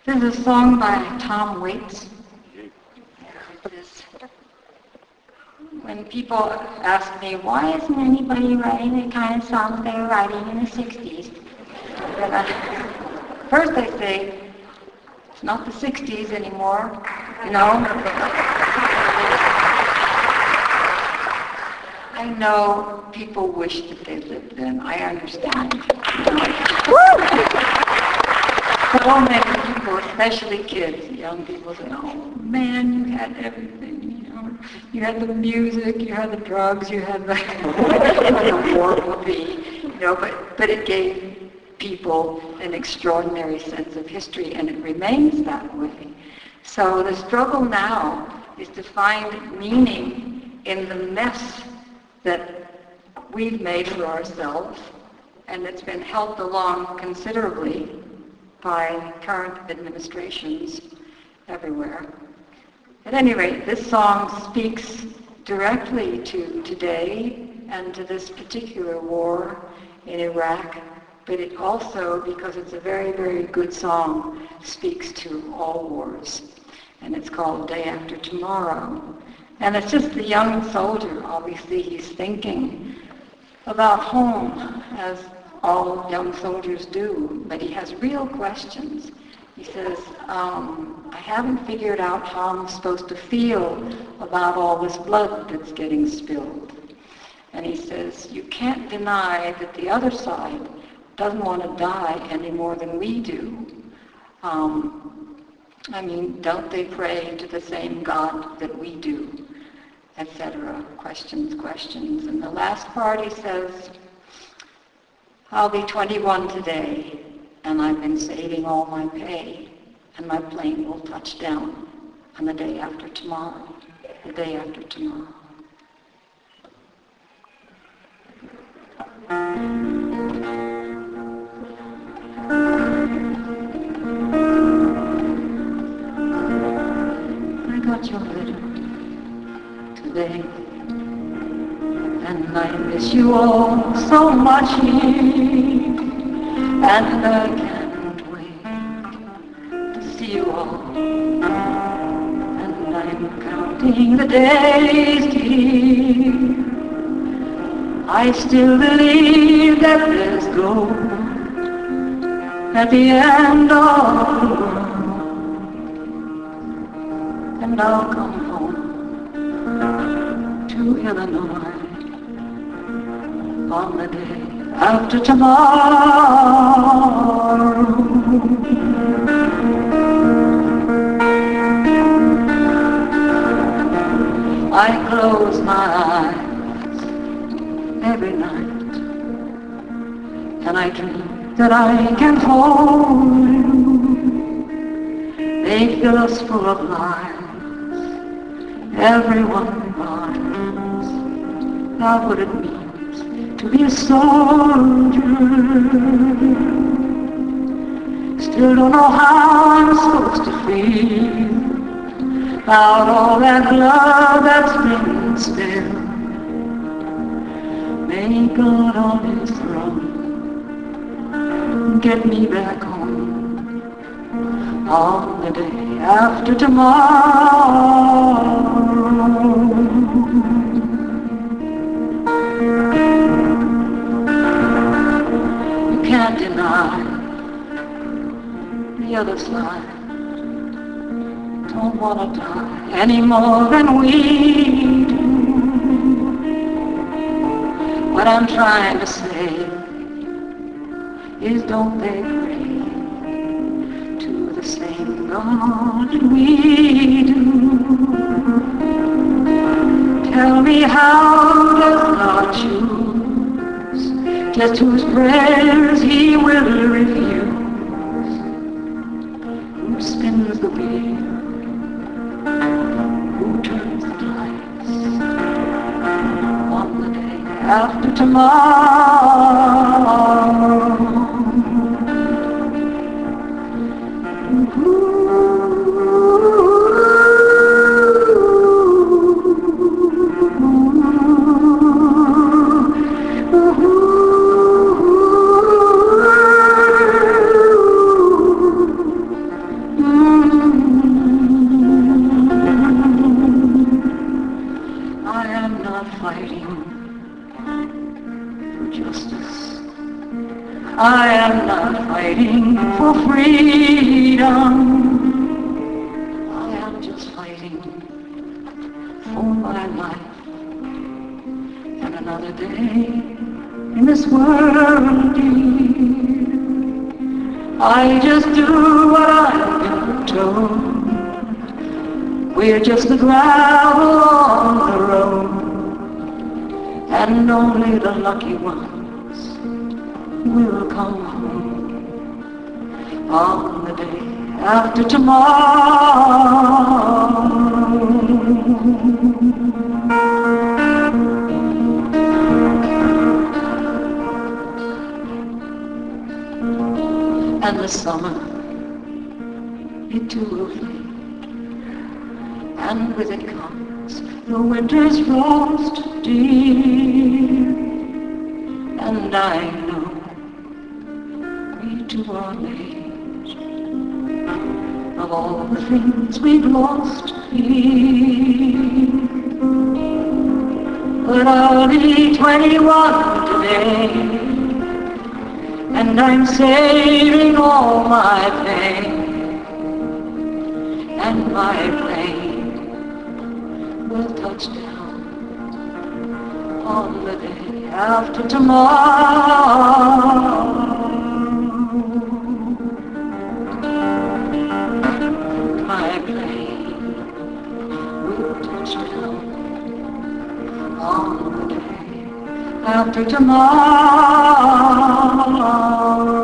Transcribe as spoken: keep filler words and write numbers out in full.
There's a song by Tom Waits. This, when people ask me, why isn't anybody writing the kind of songs they were writing in the sixties? And I, first I say, it's not the sixties anymore, you know. I know people wish that they lived then. I understand. So many people, especially kids, young people say, oh man, you had everything, you know. You had the music, you had the drugs, you had the, the war movie, you know, but, but it gave people an extraordinary sense of history, and it remains that way. So the struggle now is to find meaning in the mess that we've made for ourselves, and it's been helped along considerably by current administrations everywhere. At any rate, this song speaks directly to today and to this particular war in Iraq, but it also, because it's a very, very good song, speaks to all wars. And it's called Day After Tomorrow. And it's just the young soldier, obviously he's thinking about home, as all young soldiers do, but he has real questions. He says, um, I haven't figured out how I'm supposed to feel about all this blood that's getting spilled. And he says, you can't deny that the other side doesn't want to die any more than we do. Um, I mean, don't they pray to the same God that we do? Etc. Questions, questions. And the last part he says, I'll be twenty-one today, and I've been saving all my pay, and my plane will touch down on the day after tomorrow, the day after tomorrow. I got your letter today, and I miss you all so much here, and I can't wait to see you all, and I'm counting the days here. I still believe that there's gold at the end of the world, and I'll come home to Illinois on the day after tomorrow. I close my eyes every night, and I dream that I can hold you. They fill us full of lies, everyone lies about what it means to be a soldier. Still don't know how I'm supposed to feel about all that blood that's been spilled. May God on his throne get me back home on the day after tomorrow. You can't deny the other side don't want to die any more than we do. What I'm trying to say is, don't they pray to the same God we do? Tell me, how does God choose just whose prayers he will refuse? Who spins the wheel? Who turns the dice on the day after tomorrow? I am not fighting for freedom. I am just fighting for my life and another day in this world, dear. I just do what I've been told. We're just the gravel on the road, and only the lucky ones will come home on the day after tomorrow. And the summer, it too will fade, and with it comes the winter's frost, dear. And I know we two are made of all the things we've lost here. But I'll be twenty-one today, and I'm saving all my pain, and my plane will touch down on the day after tomorrow. My plane will touch down on the day after tomorrow.